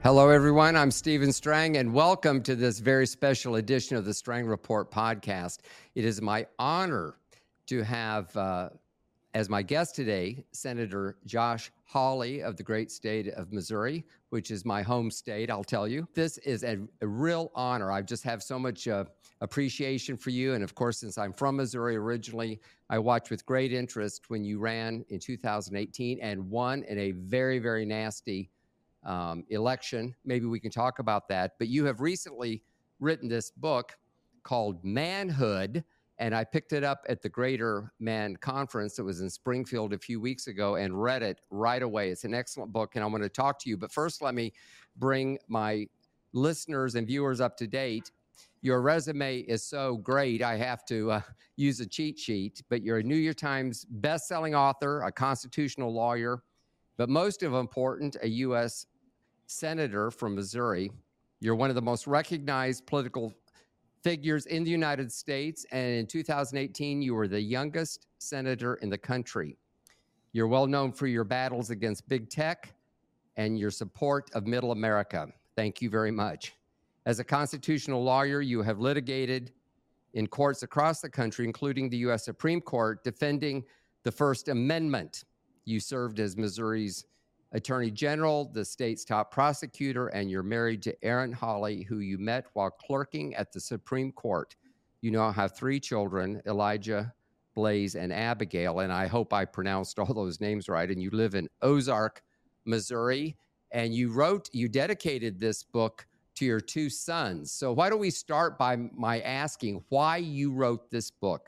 Hello, everyone. I'm Stephen Strang, and welcome to this very special edition of the Strang Report podcast. It is my honor to have as my guest today, Senator Josh Hawley of the great state of Missouri, which is my home state, I'll tell you. This is a real honor. I just have so much appreciation for you. And of course, since I'm from Missouri originally, I watched with great interest when you ran in 2018 and won in a very, very nasty election. Maybe we can talk about that. But you have recently written this book called Manhood, and I picked it up at the Greater Man Conference that was in Springfield a few weeks ago and read it right away. It's an excellent book, and I want to talk to you. But first, let me bring my listeners and viewers up to date. Your resume is so great, I have to use a cheat sheet. But you're a New York Times best-selling author, a constitutional lawyer, but most of important, a U.S. senator from Missouri. You're one of the most recognized political figures in the United States, and in 2018, you were the youngest senator in the country. You're well known for your battles against big tech and your support of middle America. Thank you very much. As a constitutional lawyer, you have litigated in courts across the country, including the U.S. Supreme Court, defending the First Amendment. You served as Missouri's Attorney General, the state's top prosecutor, and you're married to Erin Hawley, who you met while clerking at the Supreme Court. You now have 3 children, Elijah, Blaze, and Abigail, and I hope I pronounced all those names right. And you live in Ozark, Missouri, and you dedicated this book to your 2 sons. So why don't we start by my asking why you wrote this book?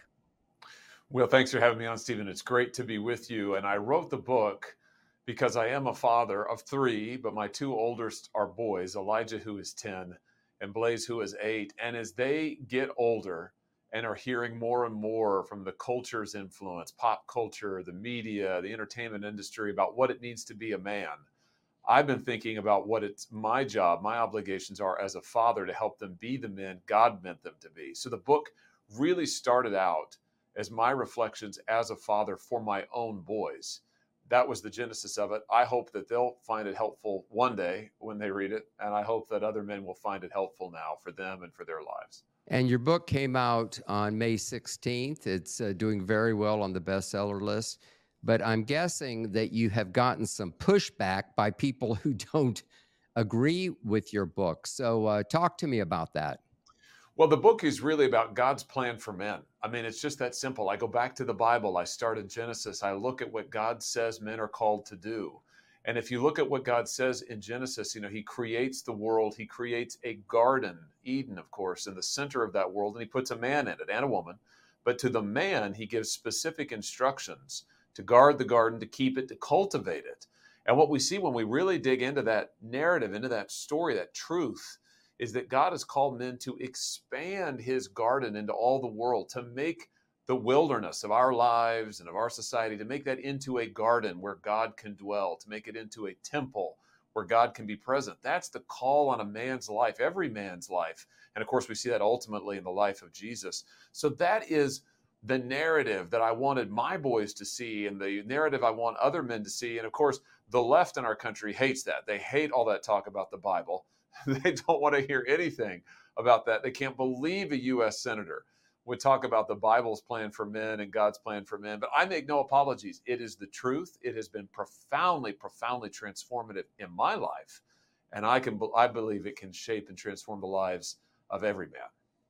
Well, thanks for having me on, Stephen. It's great to be with you. And I wrote the book because I am a father of 3, but my 2 oldest are boys, Elijah, who is 10, and Blaze, who is 8. And as they get older and are hearing more and more from the culture's influence, pop culture, the media, the entertainment industry, about what it means to be a man, I've been thinking about what it's my job, my obligations are as a father to help them be the men God meant them to be. So the book really started out as my reflections as a father for my own boys. That was the genesis of it. I hope that they'll find it helpful one day when they read it, and I hope that other men will find it helpful now for them and for their lives. And your book came out on May 16th. It's doing very well on the bestseller list, but I'm guessing that you have gotten some pushback by people who don't agree with your book. So talk to me about that. Well, the book is really about God's plan for men. I mean, it's just that simple. I go back to the Bible. I start in Genesis. I look at what God says men are called to do. And if you look at what God says in Genesis, he creates the world. He creates a garden, Eden, of course, in the center of that world, and he puts a man in it and a woman. But to the man, he gives specific instructions to guard the garden, to keep it, to cultivate it. And what we see when we really dig into that narrative, into that story, that truth, is that God has called men to expand his garden into all the world, to make the wilderness of our lives and of our society, to make that into a garden where God can dwell, to make it into a temple where God can be present. That's the call on a man's life, every man's life. And of course, we see that ultimately in the life of Jesus. So that is the narrative that I wanted my boys to see, and the narrative I want other men to see. And of course, the left in our country hates that. They hate all that talk about the Bible. They don't want to hear anything about that. They can't believe a U.S. senator would talk about the Bible's plan for men and God's plan for men. But I make no apologies. It is the truth. It has been profoundly, profoundly transformative in my life. And I believe it can shape and transform the lives of every man.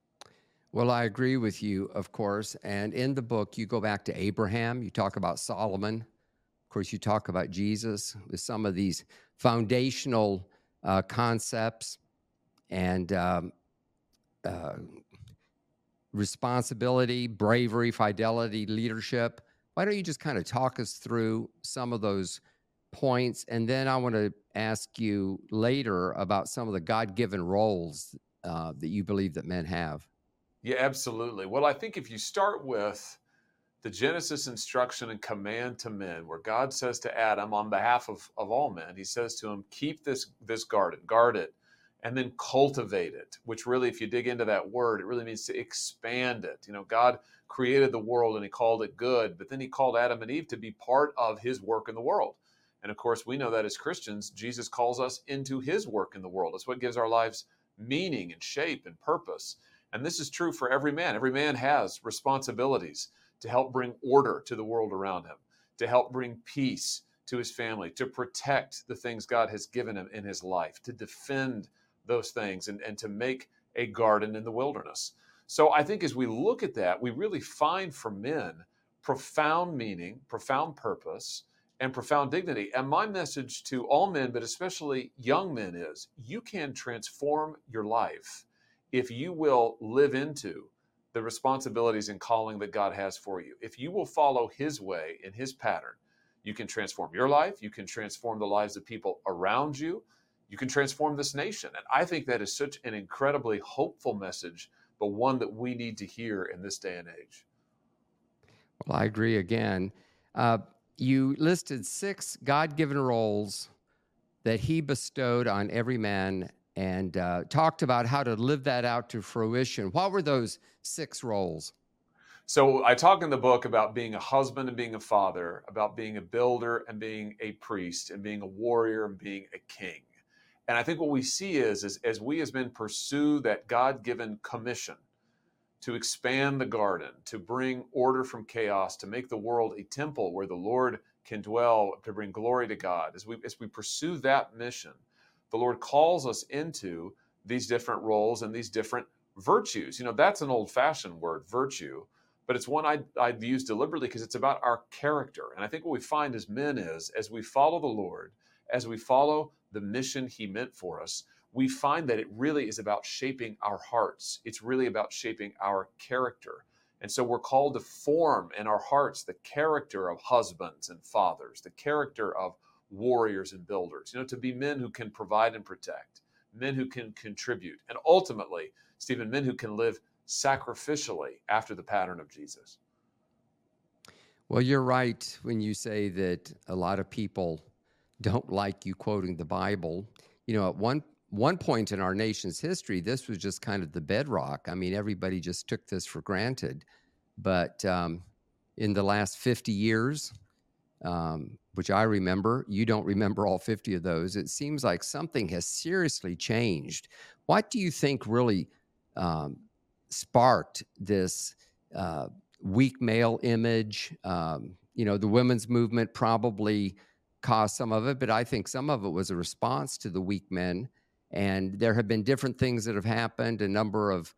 Well, I agree with you, of course. And in the book, you go back to Abraham. You talk about Solomon. Of course, you talk about Jesus with some of these foundational concepts and responsibility, bravery, fidelity, leadership. Why don't you just kind of talk us through some of those points? And then I want to ask you later about some of the God-given roles that you believe that men have. Yeah, absolutely. Well, I think if you start with the Genesis instruction and command to men, where God says to Adam on behalf of all men, he says to him, keep this garden, guard it, and then cultivate it, which really, if you dig into that word, it really means to expand it. God created the world and he called it good, but then he called Adam and Eve to be part of his work in the world. And of course, we know that as Christians, Jesus calls us into his work in the world. It's what gives our lives meaning and shape and purpose. And this is true for every man. Every man has responsibilities to help bring order to the world around him, to help bring peace to his family, to protect the things God has given him in his life, to defend those things, and to make a garden in the wilderness. So I think as we look at that, we really find for men profound meaning, profound purpose, and profound dignity. And my message to all men, but especially young men, is you can transform your life if you will live into the responsibilities and calling that God has for you. If you will follow his way in his pattern, you can transform your life. You can transform the lives of people around you. You can transform this nation. And I think that is such an incredibly hopeful message, but one that we need to hear in this day and age. Well, I agree again. You listed 6 God-given roles that he bestowed on every man and talked about how to live that out to fruition. What were those 6 roles? So I talk in the book about being a husband and being a father, about being a builder and being a priest, and being a warrior and being a king. And I think what we see is as we as men pursue that God-given commission to expand the garden, to bring order from chaos, to make the world a temple where the Lord can dwell, to bring glory to God. As we pursue that mission, the Lord calls us into these different roles and these different virtues. That's an old-fashioned word, virtue, but it's one I'd use deliberately because it's about our character. And I think what we find as men is, as we follow the Lord, as we follow the mission he meant for us, we find that it really is about shaping our hearts. It's really about shaping our character. And so we're called to form in our hearts the character of husbands and fathers, the character of warriors and builders, to be men who can provide and protect, men who can contribute, and ultimately, Stephen, men who can live sacrificially after the pattern of Jesus. Well, you're right when you say that a lot of people don't like you quoting the Bible. At one point in our nation's history, this was just kind of the bedrock. I mean, everybody just took this for granted. But in the last 50 years, which I remember, you don't remember all 50 of those, it seems like something has seriously changed. What do you think really sparked this weak male image? The women's movement probably caused some of it, but I think some of it was a response to the weak men. And there have been different things that have happened. A number of,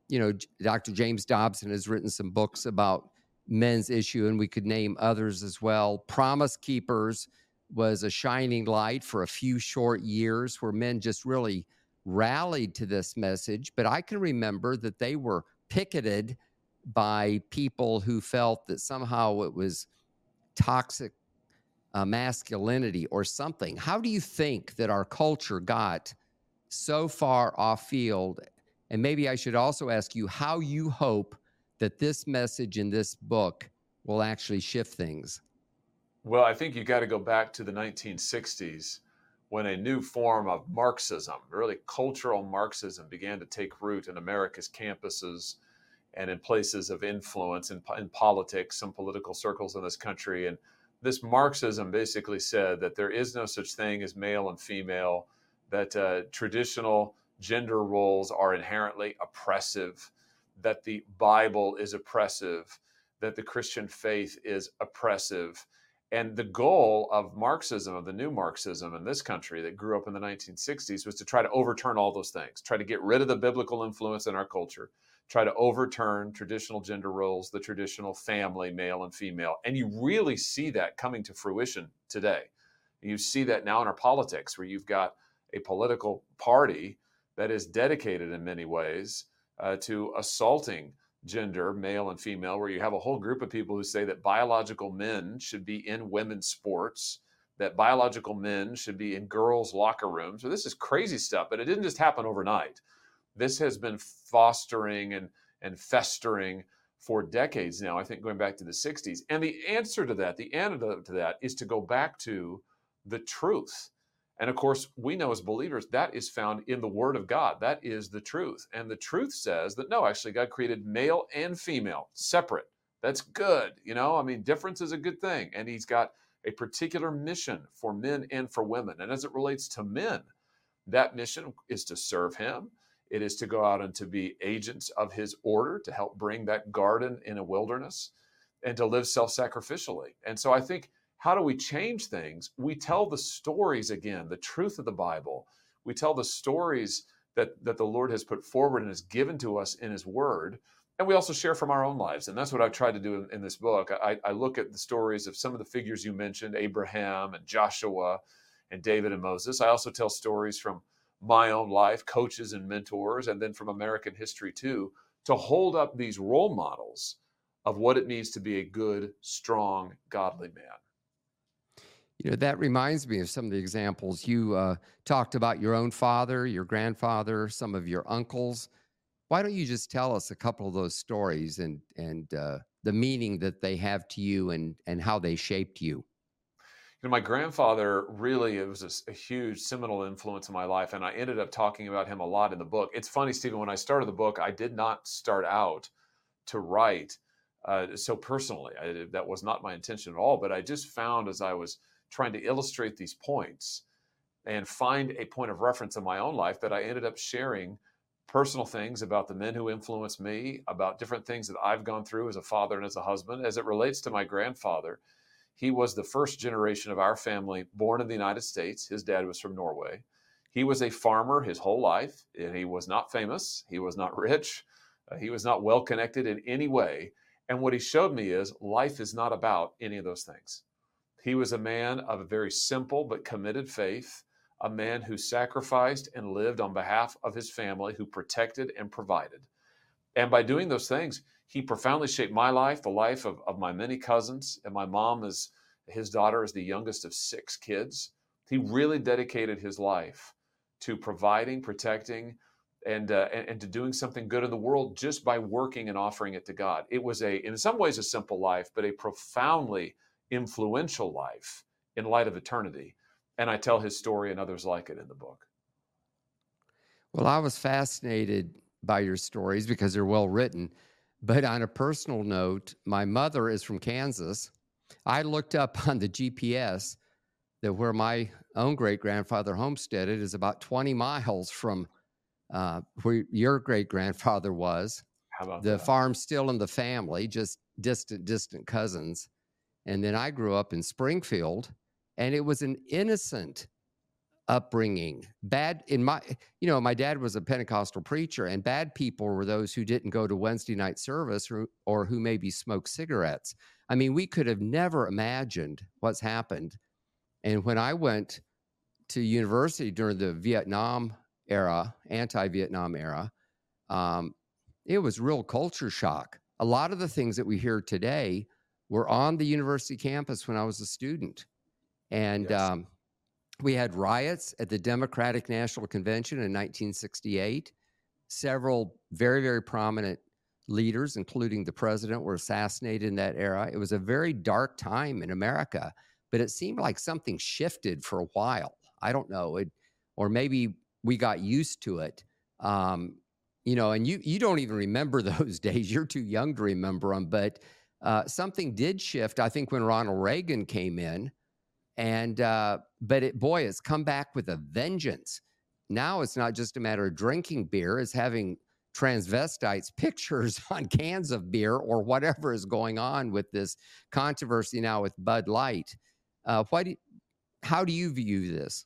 Dr. James Dobson has written some books about men's issue, and we could name others as well. Promise Keepers was a shining light for a few short years where men just really rallied to this message. But I can remember that they were picketed by people who felt that somehow it was toxic masculinity or something. How do you think that our culture got so far off field? And maybe I should also ask you how you hope that this message in this book will actually shift things. Well, I think you got to go back to the 1960s when a new form of Marxism, really cultural Marxism, began to take root in America's campuses and in places of influence in politics, some political circles in this country. And this Marxism basically said that there is no such thing as male and female, that traditional gender roles are inherently oppressive, that the Bible is oppressive, that the Christian faith is oppressive. And the goal of Marxism, of the new Marxism in this country that grew up in the 1960s, was to try to overturn all those things, try to get rid of the biblical influence in our culture, try to overturn traditional gender roles, the traditional family, male and female. And you really see that coming to fruition today. You see that now in our politics, where you've got a political party that is dedicated in many ways to assaulting gender, male and female, where you have a whole group of people who say that biological men should be in women's sports, that biological men should be in girls' locker rooms. So this is crazy stuff, but it didn't just happen overnight. This has been fostering and festering for decades now, I think going back to the 60s. And the answer to that, the antidote to that, is to go back to the truth. And of course, we know as believers that is found in the Word of God. That is the truth. And the truth says that no, actually, God created male and female separate. That's good. Difference is a good thing. And He's got a particular mission for men and for women. And as it relates to men, that mission is to serve him. It is to go out and to be agents of his order, to help bring that garden in a wilderness, and to live self-sacrificially. And so I think, how do we change things? We tell the stories again, the truth of the Bible. We tell the stories that the Lord has put forward and has given to us in his word. And we also share from our own lives. And that's what I've tried to do in this book. I look at the stories of some of the figures you mentioned, Abraham and Joshua and David and Moses. I also tell stories from my own life, coaches and mentors, and then from American history too, to hold up these role models of what it means to be a good, strong, godly man. That reminds me of some of the examples. You talked about your own father, your grandfather, some of your uncles. Why don't you just tell us a couple of those stories and the meaning that they have to you and how they shaped you? My grandfather really, it was a huge seminal influence in my life, and I ended up talking about him a lot in the book. It's funny, Stephen, when I started the book, I did not start out to write so personally. That was not my intention at all, but I just found, as I was trying to illustrate these points and find a point of reference in my own life, that I ended up sharing personal things about the men who influenced me, about different things that I've gone through as a father and as a husband. As it relates to my grandfather, he was the first generation of our family born in the United States. His dad was from Norway. He was a farmer his whole life, and he was not famous. He was not rich. He was not well connected in any way. And what he showed me is life is not about any of those things. He was a man of a very simple but committed faith, a man who sacrificed and lived on behalf of his family, who protected and provided. And by doing those things, he profoundly shaped my life, the life of my many cousins. And my mom, his daughter, is the youngest of 6 kids. He really dedicated his life to providing, protecting, and to doing something good in the world just by working and offering it to God. It was in some ways a simple life, but a profoundly influential life in light of eternity. And I tell his story and others like it in the book. Well, I was fascinated by your stories because they're well written. But on a personal note, my mother is from Kansas. I looked up on the GPS that where my own great-grandfather homesteaded is about 20 miles from where your great-grandfather was. How about the that? farm's still in the family, just distant cousins. And then I grew up in Springfield, and it was an innocent upbringing. My dad was a Pentecostal preacher, and bad people were those who didn't go to Wednesday night service or who maybe smoked cigarettes. I mean, we could have never imagined what's happened. And when I went to university during the Vietnam era, anti-Vietnam era, it was real culture shock. A lot of the things that we hear today were on the university campus when I was a student. And Yes. We had riots at the Democratic National Convention in 1968. Several very, very prominent leaders, including the president, were assassinated in that era. It was a very dark time in America, but it seemed like something shifted for a while. I don't know, or maybe we got used to it. And you don't even remember those days. You're too young to remember them, but something did shift, I think, when Ronald Reagan came in. And but it's come back with a vengeance. Now it's not just a matter of drinking beer; it's having transvestites pictures on cans of beer or whatever is going on with this controversy now with Bud Light. How do you view this?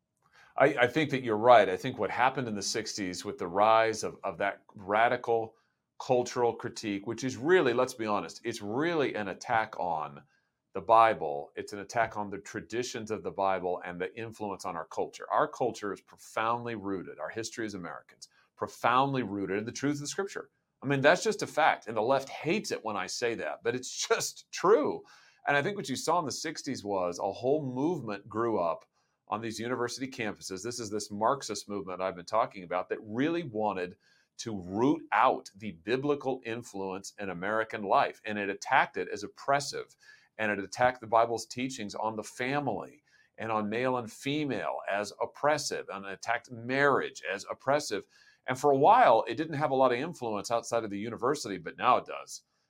I think that you're right. I think what happened in the 60s with the rise of that radical cultural critique, which is really, let's be honest, it's really an attack on the Bible. It's an attack on the traditions of the Bible and the influence on our culture. Our culture is profoundly rooted, our history as Americans, profoundly rooted in the truth of the Scripture. I mean, that's just a fact. And the left hates it when I say that, but it's just true. And I think what you saw in the 60s was a whole movement grew up on these university campuses. This is this Marxist movement I've been talking about that really wanted to root out the biblical influence in American life. And it attacked it as oppressive. And it attacked the Bible's teachings on the family and on male and female as oppressive, and it attacked marriage as oppressive. And for a while, it didn't have a lot of influence outside of the university, but now it does.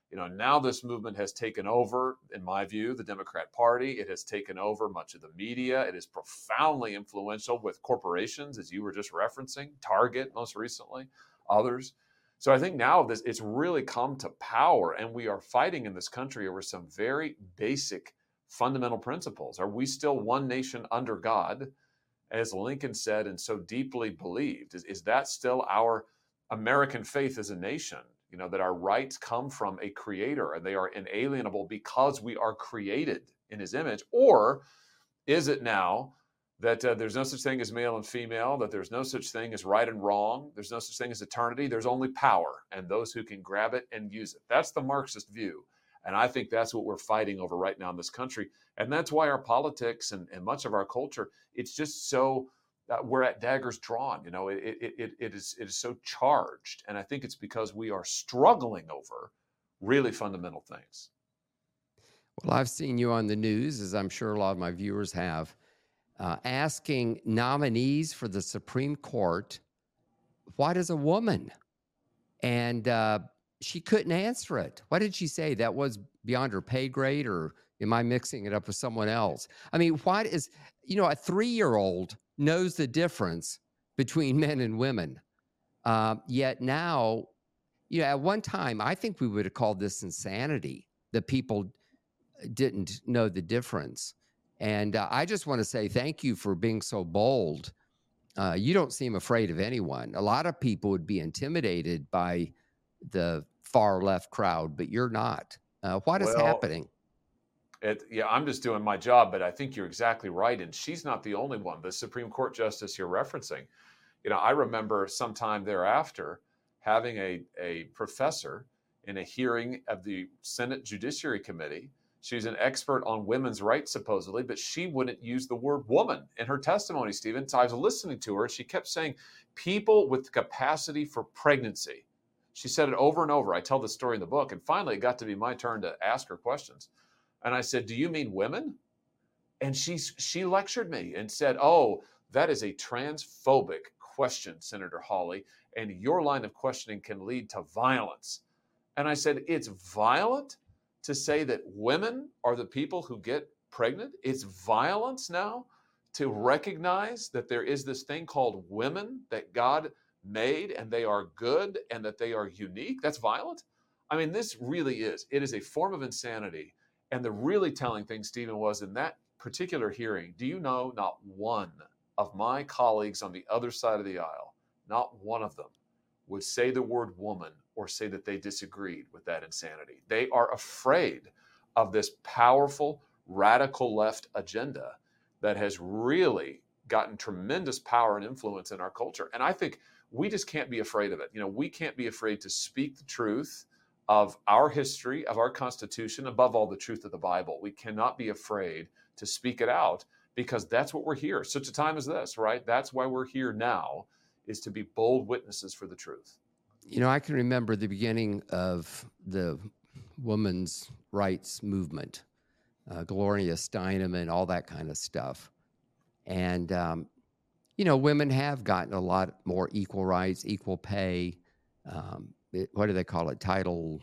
Now this movement has taken over, in my view, the Democrat Party. It has taken over much of the media. It is profoundly influential with corporations, as you were just referencing, Target most recently, others. So I think now it's really come to power, and we are fighting in this country over some very basic fundamental principles. Are we still one nation under God, as Lincoln said and so deeply believed? Is that still our American faith as a nation? That our rights come from a creator and they are inalienable because we are created in his image? Or is it now that there's no such thing as male and female, that there's no such thing as right and wrong, there's no such thing as eternity, there's only power and those who can grab it and use it? That's the Marxist view. And I think that's what we're fighting over right now in this country. And that's why our politics and much of our culture, it's just so, we're at daggers drawn. It is so charged. And I think it's because we are struggling over really fundamental things. Well, I've seen you on the news, as I'm sure a lot of my viewers have, asking nominees for the Supreme Court, what is a woman? And she couldn't answer it. What did she say? That was beyond her pay grade, or am I mixing it up with someone else? I mean, what is, a 3-year-old knows the difference between men and women. Yet now, at one time, I think we would have called this insanity, that people didn't know the difference. And I just want to say thank you for being so bold. You don't seem afraid of anyone. A lot of people would be intimidated by the far left crowd, but you're not. What is happening? I'm just doing my job, but I think you're exactly right. And she's not the only one. The Supreme Court justice you're referencing, I remember sometime thereafter having a professor in a hearing of the Senate Judiciary Committee. She's an expert on women's rights, supposedly, but she wouldn't use the word woman in her testimony, Stephen. So I was listening to her. She kept saying people with the capacity for pregnancy. She said it over and over. I tell the story in the book. And finally, it got to be my turn to ask her questions. And I said, do you mean women? And she lectured me and said, oh, that is a transphobic question, Senator Hawley, and your line of questioning can lead to violence. And I said, it's violent to say that women are the people who get pregnant? It's violence now to recognize that there is this thing called women that God made and they are good and that they are unique? That's violent? I mean, this really is. It is a form of insanity. And the really telling thing, Stephen, was in that particular hearing, do you know not one of my colleagues on the other side of the aisle, not one of them would say the word woman or say that they disagreed with that insanity. They are afraid of this powerful, radical left agenda that has really gotten tremendous power and influence in our culture. And I think we just can't be afraid of it. We can't be afraid to speak the truth of our history, of our Constitution, above all, the truth of the Bible. We cannot be afraid to speak it out because that's what we're here. Such a time as this, right? That's why we're here now, is to be bold witnesses for the truth. I can remember the beginning of the women's rights movement, Gloria Steinem and all that kind of stuff. And, women have gotten a lot more equal rights, equal pay. What do they call it? Title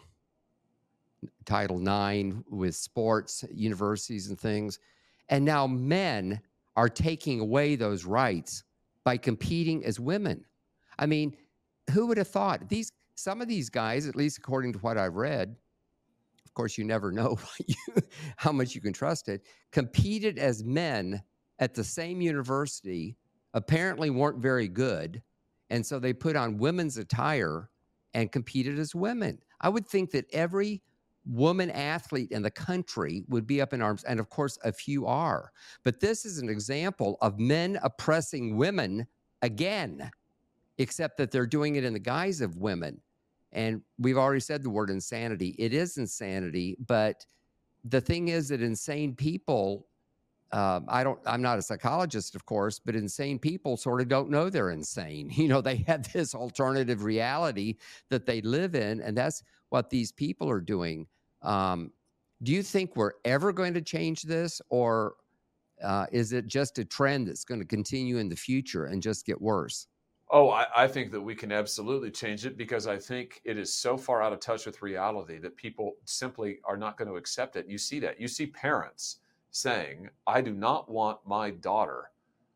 IX with sports, universities and things. And now men are taking away those rights by competing as women. I mean, who would have thought? Some of these guys, at least according to what I've read, of course, you never know how much you can trust it, competed as men at the same university, apparently weren't very good. And so they put on women's attire and competed as women. I would think that every woman athlete in the country would be up in arms. And of course, a few are. But this is an example of men oppressing women again, except that they're doing it in the guise of women. And we've already said the word insanity. It is insanity. But the thing is that insane people, I'm not a psychologist, of course, but insane people sort of don't know they're insane. They have this alternative reality that they live in, and that's what these people are doing. Do you think we're ever going to change this, or is it just a trend that's going to continue in the future and just get worse? Oh, I think that we can absolutely change it, because I think it is so far out of touch with reality that people simply are not going to accept it. You see that. You see parents saying, I do not want my daughter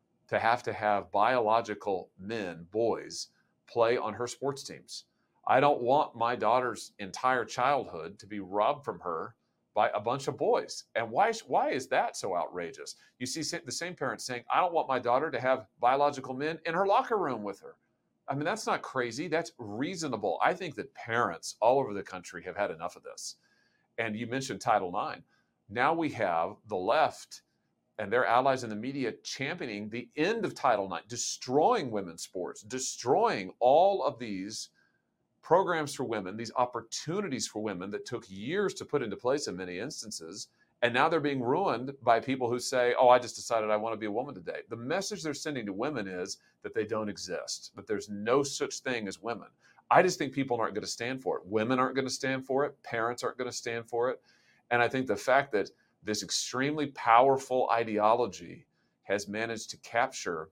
to have biological men, boys, play on her sports teams. I don't want my daughter's entire childhood to be robbed from her by a bunch of boys. And why is that so outrageous? You see the same parents saying, I don't want my daughter to have biological men in her locker room with her. I mean, that's not crazy. That's reasonable. I think that parents all over the country have had enough of this. And you mentioned Title IX. Now we have the left and their allies in the media championing the end of Title IX, destroying women's sports, destroying all of these programs for women, these opportunities for women that took years to put into place in many instances. And now they're being ruined by people who say, oh, I just decided I want to be a woman today. The message they're sending to women is that they don't exist, that there's no such thing as women. I just think people aren't going to stand for it. Women aren't going to stand for it. Parents aren't going to stand for it. And I think the fact that this extremely powerful ideology has managed to capture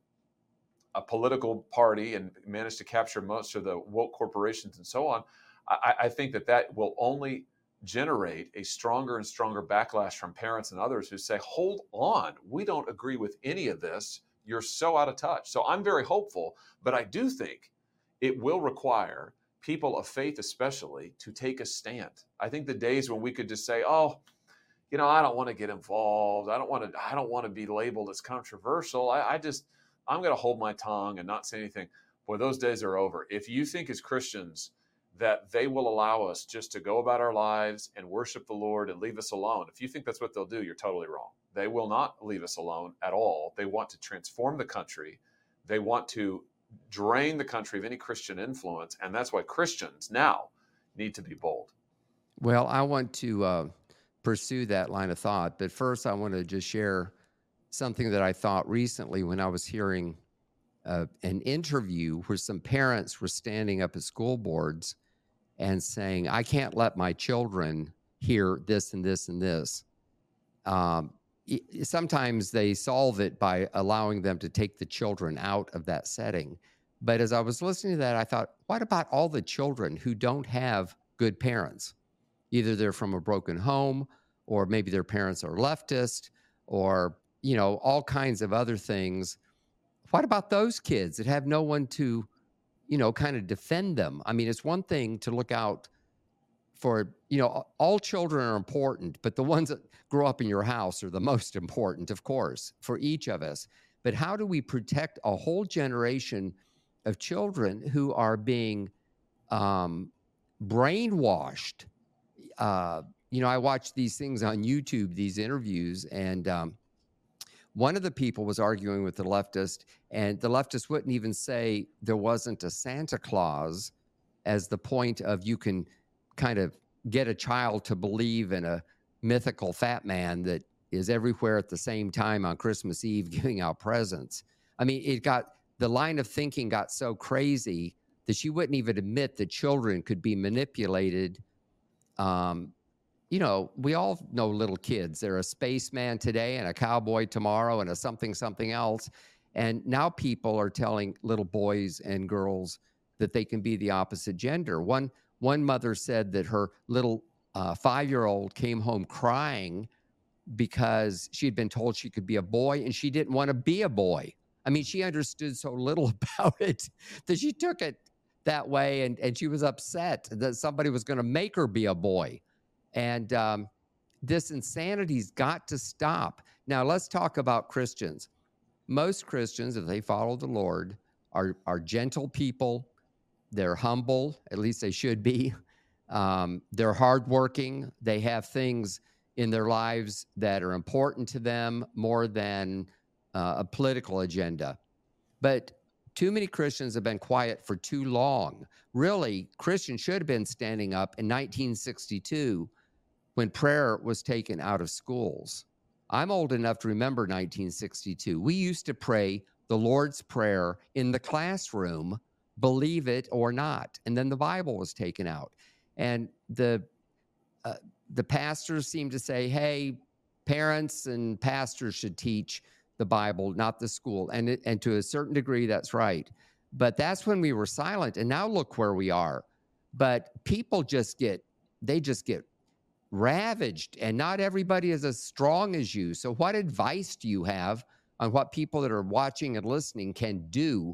a political party and managed to capture most of the woke corporations and so on, I think that will only generate a stronger and stronger backlash from parents and others who say, hold on, we don't agree with any of this. You're so out of touch. So I'm very hopeful, but I do think it will require people of faith especially to take a stand. I think the days when we could just say, oh, I don't want to get involved. I don't want to be labeled as controversial. I'm going to hold my tongue and not say anything. Boy, those days are over. If you think as Christians that they will allow us just to go about our lives and worship the Lord and leave us alone, if you think that's what they'll do, you're totally wrong. They will not leave us alone at all. They want to transform the country. They want to drain the country of any Christian influence. And that's why Christians now need to be bold. Well, I want to pursue that line of thought. But first, I want to just share something that I thought recently when I was hearing an interview where some parents were standing up at school boards and saying, I can't let my children hear this and this and this. Sometimes they solve it by allowing them to take the children out of that setting. But as I was listening to that, I thought, what about all the children who don't have good parents? Either they're from a broken home, or maybe their parents are leftist, or, all kinds of other things. What about those kids that have no one to, kind of defend them? I mean, it's one thing to look out for, all children are important, but the ones that grow up in your house are the most important, of course, for each of us. But how do we protect a whole generation of children who are being brainwashed? I watch these things on YouTube, these interviews, and one of the people was arguing with the leftist, and the leftist wouldn't even say there wasn't a Santa Claus as the point of you can kind of get a child to believe in a mythical fat man that is everywhere at the same time on Christmas Eve giving out presents. I mean, the line of thinking got so crazy that she wouldn't even admit that children could be manipulated. We all know little kids. They're a spaceman today and a cowboy tomorrow and a something else. And now people are telling little boys and girls that they can be the opposite gender. One mother said that her little 5-year-old came home crying because she had been told she could be a boy and she didn't want to be a boy. I mean, she understood so little about it that she took it that way, and she was upset that somebody was going to make her be a boy. And this insanity's got to stop. Now, let's talk about Christians. Most Christians, if they follow the Lord, are gentle people. They're humble, at least they should be. They're hardworking. They have things in their lives that are important to them more than a political agenda. But too many Christians have been quiet for too long. Really, Christians should have been standing up in 1962 when prayer was taken out of schools. I'm old enough to remember 1962. We used to pray the Lord's Prayer in the classroom, believe it or not, and then the Bible was taken out. And the pastors seem to say, hey, parents and pastors should teach the Bible, not the school. And to a certain degree, that's right. But that's when we were silent. And now look where we are. But people just get ravaged, and not everybody is as strong as you. So what advice do you have on what people that are watching and listening can do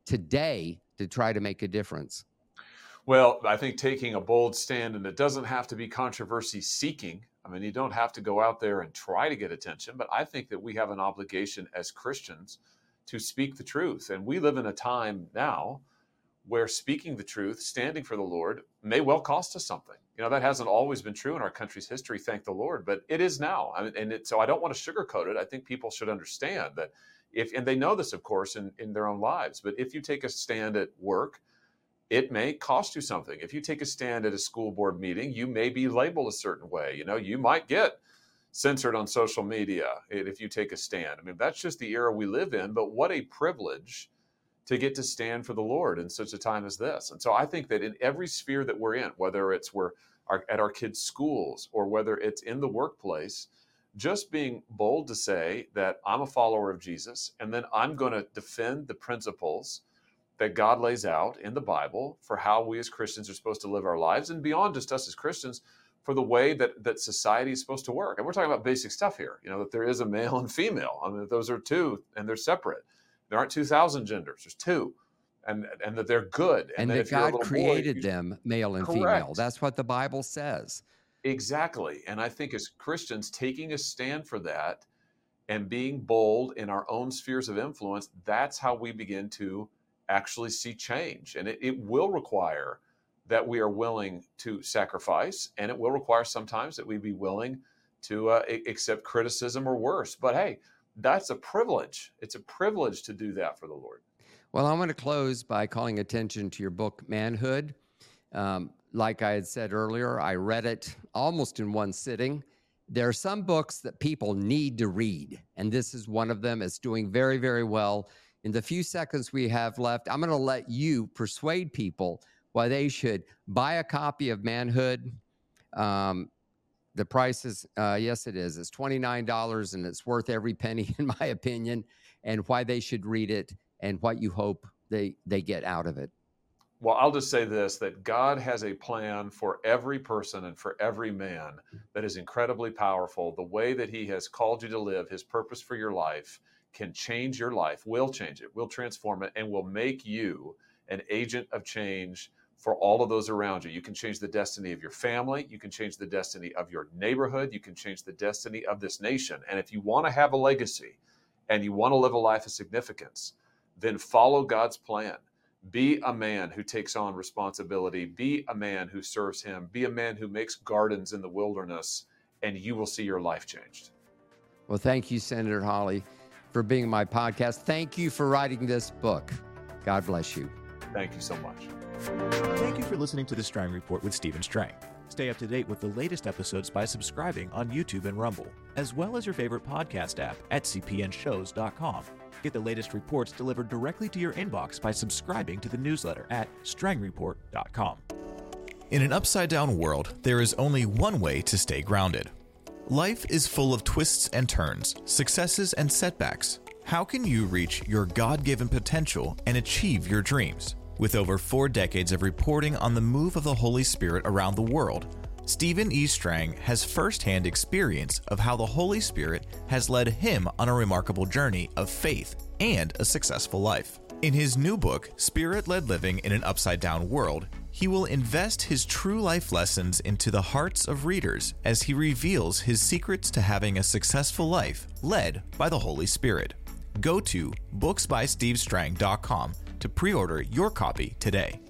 today to try to make a difference? Well, I think taking a bold stand, and it doesn't have to be controversy seeking. I mean, you don't have to go out there and try to get attention, but I think that we have an obligation as Christians to speak the truth. And we live in a time now where speaking the truth, standing for the Lord, may well cost us something. You know, that hasn't always been true in our country's history, thank the Lord, but it is now. So I don't want to sugarcoat it. I think people should understand that and they know this, of course, in their own lives, but if you take a stand at work, it may cost you something. If you take a stand at a school board meeting, you may be labeled a certain way. You know, you might get censored on social media if you take a stand. I mean, that's just the era we live in, but what a privilege to get to stand for the Lord in such a time as this. And so I think that in every sphere that we're in, whether it's at our kids' schools or whether it's in the workplace, just being bold to say that I'm a follower of Jesus, and then I'm going to defend the principles that God lays out in the Bible for how we as Christians are supposed to live our lives, and beyond just us as Christians, for the way that society is supposed to work. And we're talking about basic stuff here, you know, that there is a male and female. I mean, those are two, and they're separate. There aren't 2,000 genders. There's two, and that they're good. And that God created them male and female. That's what the Bible says. Exactly. And I think as Christians, taking a stand for that and being bold in our own spheres of influence, that's how we begin to actually see change. And it will require that we are willing to sacrifice, and it will require sometimes that we be willing to accept criticism or worse. But hey, that's a privilege. It's a privilege to do that for the Lord. Well, I'm going to close by calling attention to your book, Manhood. Like I had said earlier, I read it almost in one sitting. There are some books that people need to read, and this is one of them. It's doing very, very well. In the few seconds we have left, I'm going to let you persuade people why they should buy a copy of Manhood. The price is, yes, it is. It's $29, and it's worth every penny, in my opinion, and why they should read it and what you hope they get out of it. Well, I'll just say this, that God has a plan for every person and for every man that is incredibly powerful. The way that he has called you to live, his purpose for your life, can change your life, will change it, will transform it, and will make you an agent of change for all of those around you. You can change the destiny of your family. You can change the destiny of your neighborhood. You can change the destiny of this nation. And if you want to have a legacy and you want to live a life of significance, then follow God's plan. Be a man who takes on responsibility. Be a man who serves him. Be a man who makes gardens in the wilderness, and you will see your life changed. Well, thank you, Senator Hawley, for being my podcast. Thank you for writing this book. God bless you. Thank you so much. Thank you for listening to The Strang Report with Stephen Strang. Stay up to date with the latest episodes by subscribing on YouTube and Rumble, as well as your favorite podcast app at cpnshows.com. Get the latest reports delivered directly to your inbox by subscribing to the newsletter at strangreport.com. In an upside-down world, there is only one way to stay grounded. Life is full of twists and turns, successes and setbacks. How can you reach your God-given potential and achieve your dreams? With over 4 decades of reporting on the move of the Holy Spirit around the world, Stephen E. Strang has firsthand experience of how the Holy Spirit has led him on a remarkable journey of faith and a successful life. In his new book, Spirit-Led Living in an Upside-Down World, he will invest his true life lessons into the hearts of readers as he reveals his secrets to having a successful life led by the Holy Spirit. Go to booksbystevestrang.com to pre-order your copy today.